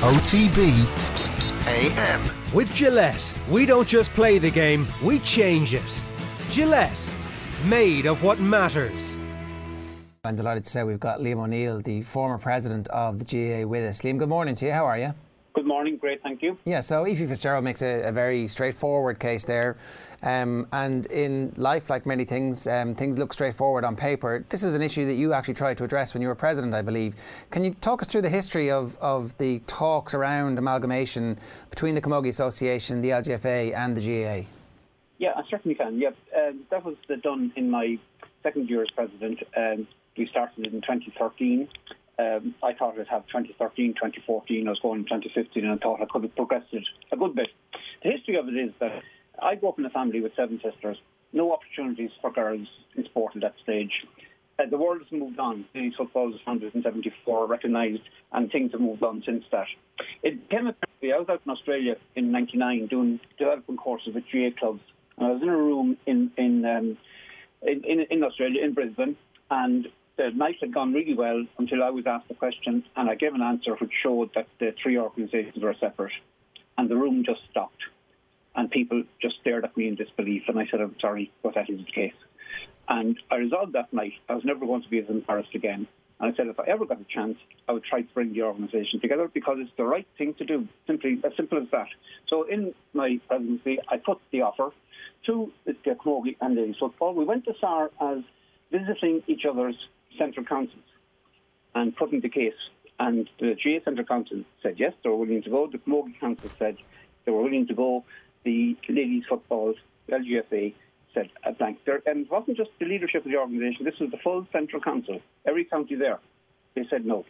OTB AM. With Gillette, we don't just play the game, we change it. Gillette, made of what matters. I'm delighted to say we've got Liam O'Neill, the former president of the GAA, with us. Liam, good morning to you. How are you? Good morning, great, thank you. Yeah, so Aoife Fitzgerald makes a very straightforward case there. And in life, like many things, things look straightforward on paper. This is an issue that you actually tried to address when you were president, I believe. Can you talk us through the history of the talks around amalgamation between the Camogie Association, the LGFA and the GAA? Yeah, I certainly can. Yeah, that was done in my second year as president. We started it in 2013. I thought I'd have 2013, 2014. I was going in 2015 and I thought I could have progressed it a good bit. The history of it is that I grew up in a family with 7 sisters. No opportunities for girls in sport at that stage. The world has moved on. Ladies football was founded in 1974, recognised, and things have moved on since that. It came up, I was out in Australia in 1999 doing development courses with GA clubs. And I was in a room in Australia, in Brisbane, and the night had gone really well until I was asked a question, and I gave an answer which showed that the 3 organisations were separate. And the room just stopped. And people just stared at me in disbelief. And I said, I'm sorry, but that is the case. And I resolved that night I was never going to be as embarrassed again. And I said, if I ever got a chance, I would try to bring the organisation together because it's the right thing to do. As simple as that. So in my presidency, I put the offer to the Camogie and ladies football. We went as far as visiting each other's central councils and putting the case. And the GA Central Council said yes, they were willing to go. The Camogie Council said they were willing to go. The ladies football, the LGFA, said a blank. And it wasn't just the leadership of the organisation, this was the full Central Council, every county there. They said no.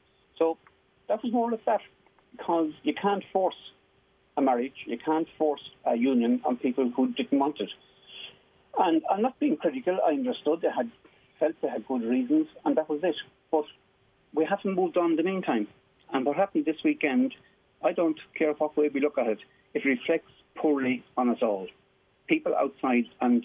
So that was more or less that, because you can't force a marriage, you can't force a union on people who didn't want it. And I'm not being critical, I understood they felt they had good reasons, and that was it. But we haven't moved on in the meantime. And what happened this weekend, I don't care what way we look at it, it reflects poorly on us all. People outside, and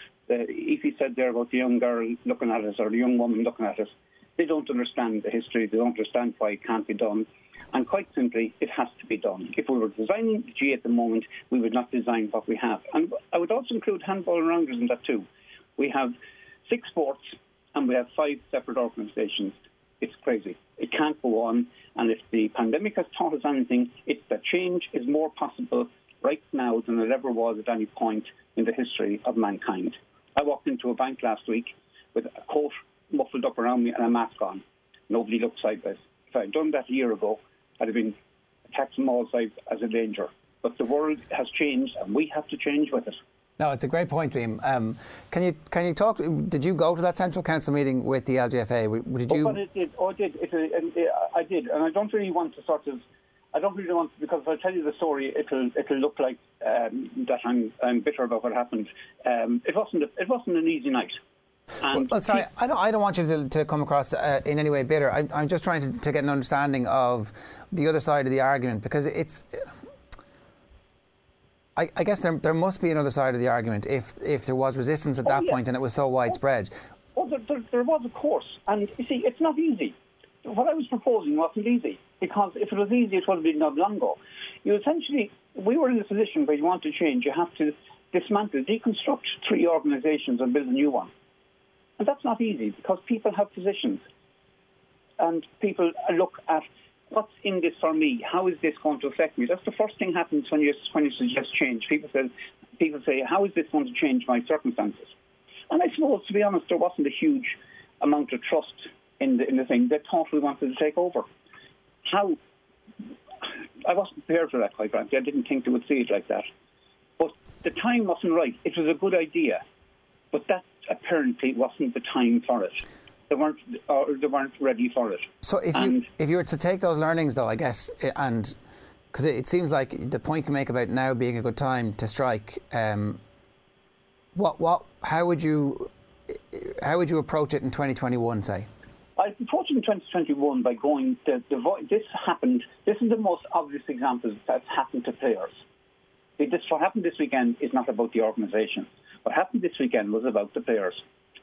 Aoife said there about the young girl looking at us, or the young woman looking at us, they don't understand the history, they don't understand why it can't be done. And quite simply, it has to be done. If we were designing the GA at the moment, we would not design what we have. And I would also include handball and rounders in that too. We have 6 sports and we have 5 separate organisations. It's crazy. It can't go on. And if the pandemic has taught us anything, it's that change is more possible right now than it ever was at any point in the history of mankind. I walked into a bank last week with a coat muffled up around me and a mask on. Nobody looked sideways. If I had done that a year ago, I'd have been attacked from all sides as a danger. But the world has changed and we have to change with it. No, it's a great point, Liam. Can you talk? Did you go to that Central Council meeting with the LGFA? Did you? I did, and I don't really want to because if I tell you the story, it'll look like that I'm bitter about what happened. It wasn't an easy night. Well, sorry, I don't want you to come across in any way bitter. I'm just trying to get an understanding of the other side of the argument, because it's. I guess there must be another side of the argument if there was resistance at that point and it was so widespread. Well, there was, of course. And you see, it's not easy. What I was proposing wasn't easy, because if it was easy, it would have been done long ago. We were in a position where you want to change, you have to dismantle, deconstruct 3 organisations and build a new one. And that's not easy, because people have positions. And people look at, what's in this for me? How is this going to affect me? That's the first thing happens when you suggest change. People say, how is this going to change my circumstances? And I suppose, to be honest, there wasn't a huge amount of trust in the thing. They thought we wanted to take over. How? I wasn't prepared for that, quite frankly. I didn't think they would see it like that. But the time wasn't right. It was a good idea, but that apparently wasn't the time for it. They weren't ready for it. So if you were to take those learnings, though, I guess, and because it seems like the point you make about now being a good time to strike, how would you approach it in 2021, say? I approached it in 2021 by going. This happened. This is the most obvious example that's happened to players. What happened this weekend is not about the organisation. What happened this weekend was about the players.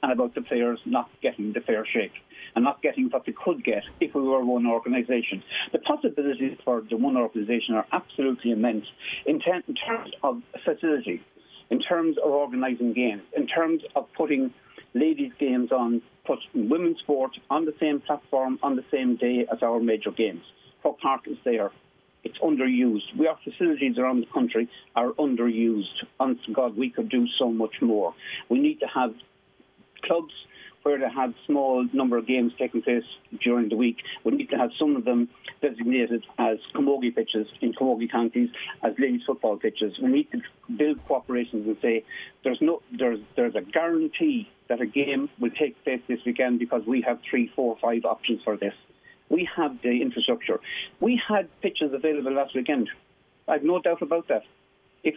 and about the players not getting the fair shake and not getting what they could get if we were one organisation. The possibilities for the one organisation are absolutely immense in terms of facility, in terms of organising games, in terms of putting ladies' games on, putting women's sport on the same platform on the same day as our major games. Croke Park is there. It's underused. Our facilities around the country are underused. Honest to God, we could do so much more. We need to have clubs where they have small number of games taking place during the week. We need to have some of them designated as camogie pitches in camogie counties, as ladies football pitches. We need to build cooperations and say there's a guarantee that a game will take place this weekend because we have 3, 4, 5 options for this. We have the infrastructure. We had pitches available last weekend. I've no doubt about that. If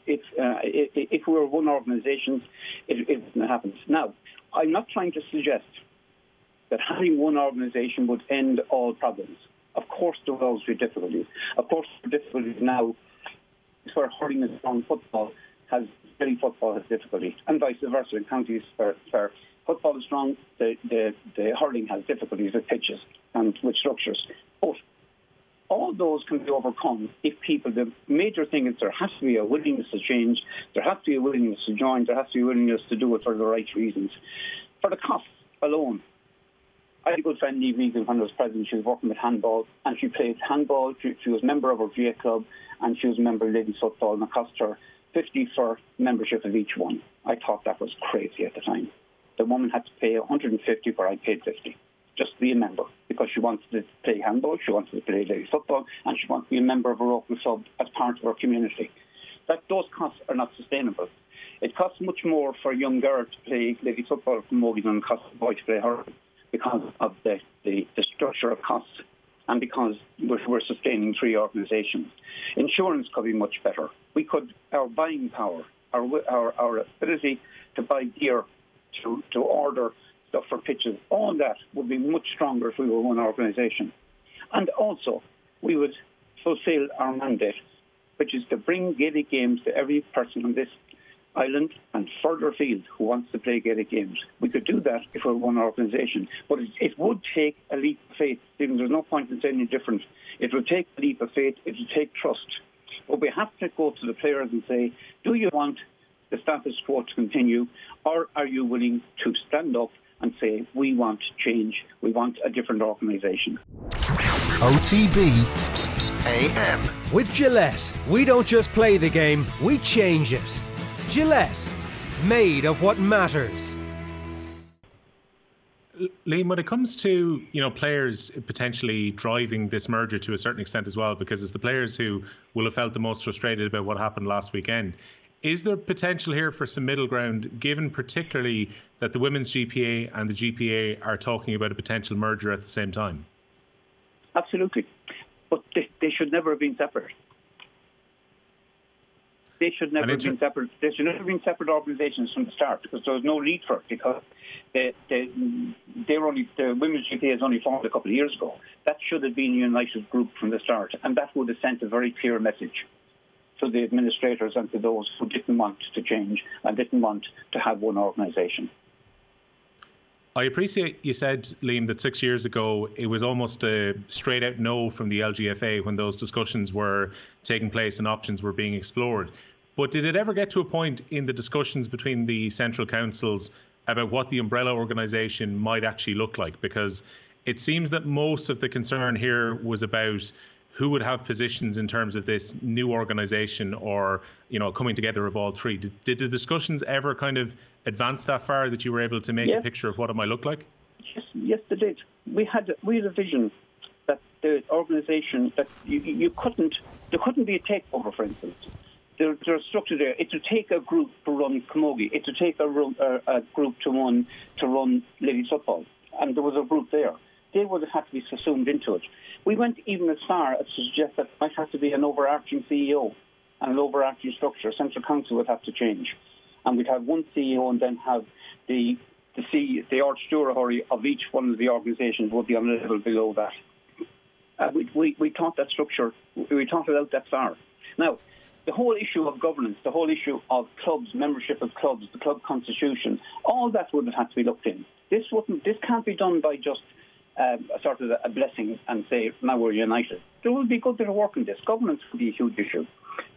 we were one organisation, it wouldn't happen. Now, I'm not trying to suggest that having one organisation would end all problems. Of course, there will always be difficulties. Of course, the difficulties now is where hurling is strong, football has difficulty, and vice versa in counties where football is strong, the hurling has difficulties with pitches and with structures. But all those can be overcome if the major thing is there has to be a willingness to change, there has to be a willingness to join, there has to be a willingness to do it for the right reasons. For the costs alone, I had a good friend, Niamh Egan, when I was president. She was working with handball, and she played handball. She was a member of her GA club, and she was a member of ladies football, and it cost her 50 for membership of each one. I thought that was crazy at the time. The woman had to pay 150 where I paid 50. Just to be a member, because she wanted to play handball, she wanted to play ladies football, and she wanted to be a member of a local club as part of her community. Those costs are not sustainable. It costs much more for a young girl to play ladies football from Mogi than it costs a boy to play hurling because of the structure of costs and because we're sustaining 3 organisations. Insurance could be much better. Our buying power, our ability to buy gear, to order stuff for pitches, all that would be much stronger if we were one organisation. And also, we would fulfil our mandate, which is to bring Gaelic games to every person on this island and further afield who wants to play Gaelic games. We could do that if we were one organisation. But it would take a leap of faith. Stephen, there's no point in saying any different. It would take a leap of faith. It would take trust. But we have to go to the players and say, do you want the status quo to continue, or are you willing to stand up and say, we want change, we want a different organisation? OTB AM. With Gillette, we don't just play the game, we change it. Gillette, made of what matters. Liam, when it comes to players potentially driving this merger to a certain extent as well, because it's the players who will have felt the most frustrated about what happened last weekend, is there potential here for some middle ground, given particularly that the Women's GPA and the GPA are talking about a potential merger at the same time? Absolutely. But they should never have been separate. They should never have been separate. They should never have been separate organisations from the start, because there was no need for it, because the Women's GPA is only formed a couple of years ago. That should have been a united group from the start, and that would have sent a very clear message to the administrators and to those who didn't want to change and didn't want to have one organisation. I appreciate you said, Liam, that 6 years ago it was almost a straight out no from the LGFA when those discussions were taking place and options were being explored. But did it ever get to a point in the discussions between the central councils about what the umbrella organisation might actually look like? Because it seems that most of the concern here was about who would have positions in terms of this new organisation, or coming together of all 3. Did the discussions ever kind of advance that far that you were able to make a picture of what it might look like? Yes, they did. We had a vision that the organisation, that there couldn't be a takeover, for instance. There's a structure there. It would take a group to run camogie. It would take a group to run ladies football, and there was a group there. They would have had to be subsumed into it. We went even as far as to suggest that it might have to be an overarching CEO and an overarching structure. Central Council would have to change. And we'd have one CEO and then have the Archdural of each one of the organisations would be on a level below that. We thought that structure, we thought it out that far. Now, the whole issue of governance, the whole issue of clubs, membership of clubs, the club constitution, all that would have had to be looked in. This can't be done by just sort of a blessing and say, now we're united. There will be a good bit of work in this. Governance will be a huge issue.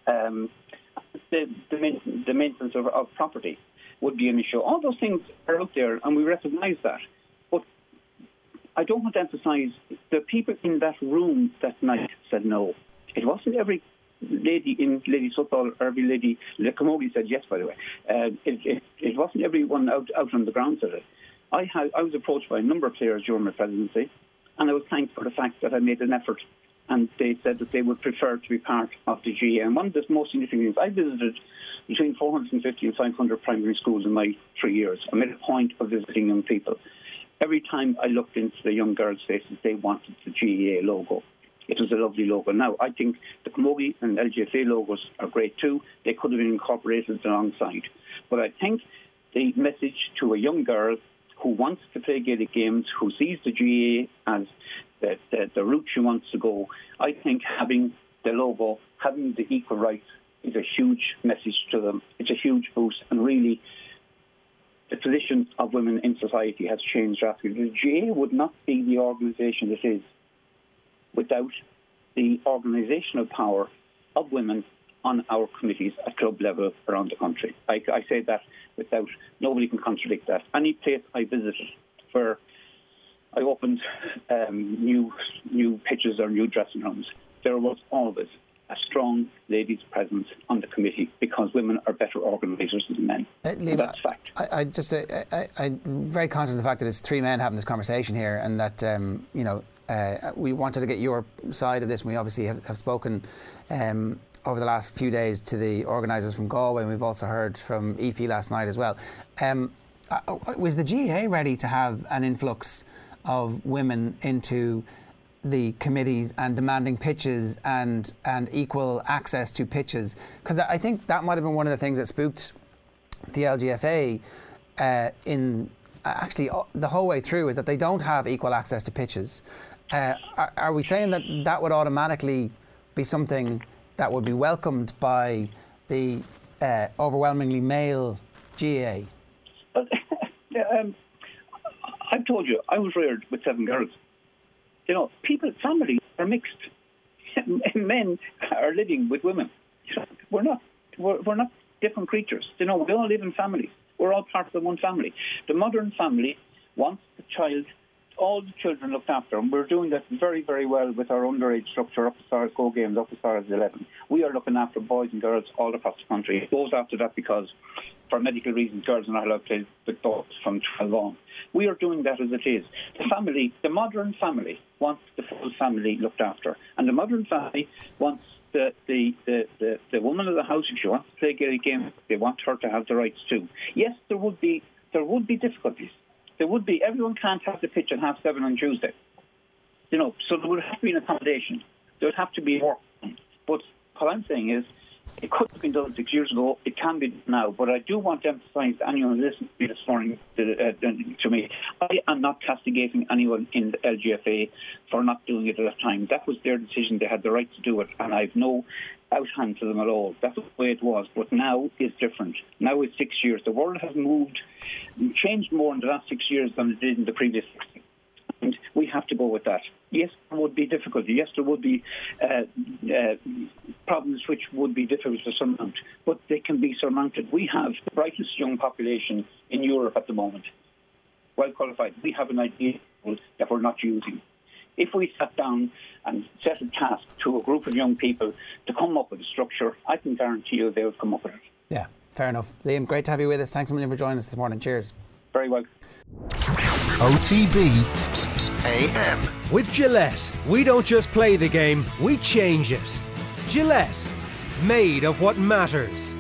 The maintenance of property would be an issue. All those things are out there, and we recognise that. But I don't want to emphasise the people in that room that night said no. It wasn't every lady in ladies football or every lady. The Camogie said yes, by the way. It wasn't everyone out on the ground said it. I was approached by a number of players during my presidency, and I was thanked for the fact that I made an effort. And they said that they would prefer to be part of the GAA. And one of the most significant things, I visited between 450 and 500 primary schools in my 3 years. I made a point of visiting young people. Every time I looked into the young girls' faces, they wanted the GAA logo. It was a lovely logo. Now, I think the Camogie and LGFA logos are great too. They could have been incorporated alongside. But I think the message to a young girl who wants to play Gaelic games, who sees the GAA as the route she wants to go, I think having the logo, having the equal rights is a huge message to them. It's a huge boost, and really the position of women in society has changed drastically. The GAA would not be the organisation it is without the organisational power of women on our committees at club level around the country. I say that without, nobody can contradict that. Any place I visited where I opened new pitches or new dressing rooms, there was always a strong ladies' presence on the committee because women are better organisers than men. Liam, that's fact. I'm very conscious of the fact that it's three men having this conversation here, and that we wanted to get your side of this, and we obviously have spoken over the last few days to the organisers from Galway, and we've also heard from EFI last night as well. Was the GAA ready to have an influx of women into the committees and demanding pitches and equal access to pitches? Because I think that might have been one of the things that spooked the LGFA in actually the whole way through, is that they don't have equal access to pitches. Are we saying that would automatically be something that would be welcomed by the overwhelmingly male GAA? I've told you, I was reared with 7 girls. You know, families are mixed. Men are living with women. We're not different creatures. You know, we all live in families. We're all part of the one family. The modern family wants the child, all the children looked after, and we're doing that very, very well with our underage structure, Up the Stars Go Games, Up the Stars 11. We are looking after boys and girls all across the country. It goes after that because, for medical reasons, girls are not allowed to play with boys from 12 on. We are doing that as it is. The modern family wants the full family looked after, and the modern family wants the woman of the house, if she wants to play a Gaelic game, they want her to have the rights too. Yes, there would be difficulties. There would be. Everyone can't have the pitch at 7:30 on Tuesday. You know, so there would have to be an accommodation. There would have to be work. But what I'm saying is, it could have been done 6 years ago. It can be done now. But I do want to emphasise to anyone who listened to me this morning, to me, I am not castigating anyone in the LGFA for not doing it at that time. That was their decision. They had the right to do it, and I've no outhand to them at all. That's the way it was. But now is different. Now it's 6 years. The world has changed more in the last 6 years than it did in the previous 60. And we have to go with that. Yes, there would be difficulty. Yes, there would be problems which would be difficult to surmount, but they can be surmounted. We have the brightest young population in Europe at the moment, well qualified. We have an idea that we're not using. If we sat down and set a task to a group of young people to come up with a structure, I can guarantee you they would come up with it. Yeah, fair enough. Liam, great to have you with us. Thanks a million for joining us this morning. Cheers. Very well. OTB AM. With Gillette, we don't just play the game, we change it. Gillette, made of what matters.